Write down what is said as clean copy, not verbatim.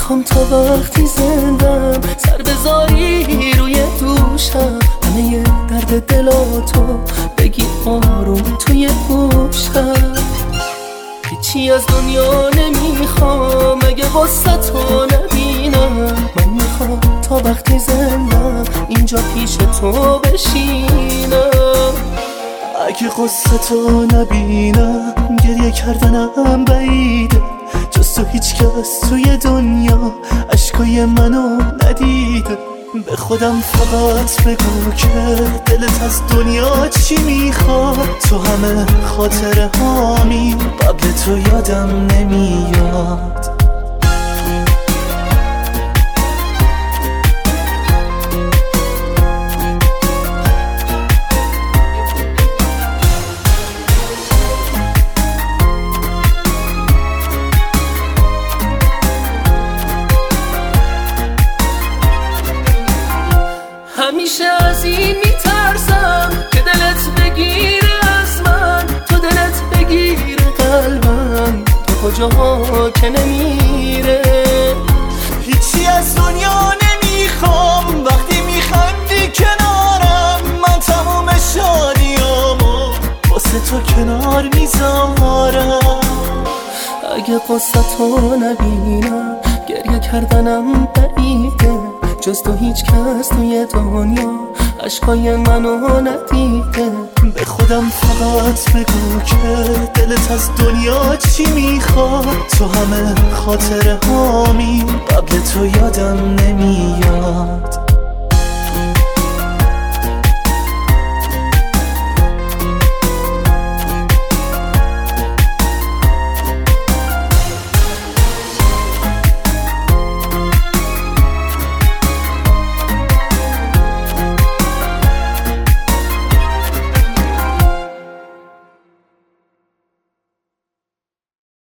میخوام تا وقتی زندم سر بذاری روی دوشم، همه درد دلاتو بگی آروم توی گوشم. هیچی از دنیا نمیخوام اگه قصه تو نبینم. من میخوام تا وقتی زندم اینجا پیش تو بشینم. اگه قصه تو نبینم گریه کردنم بعیده، جز تو هیچ کس توی دنیا اشکای منو ندیده. به خودم فقط بگو که دلت از دنیا چی میخواد، تو همه خاطره هامی قبل تو یادم نمیاد. همیشه از این میترسم که دلت بگیره از من، تو دلت بگیره قلبم، تو کجاها که نمیره. هیچی از دنیا نمیخوام وقتی میخندی کنارم، من تموم شادیامو واسه تو کنار میذارم. اگه قصه تو نبینم گریه کردنم بعیده، جز تو هیچ کس توی دنیا اشکای منو ندیده. به خودم فقط بگو که دلت از دنیا چی میخواد، تو همه خاطره هامی قبل تو یادم نمیاد.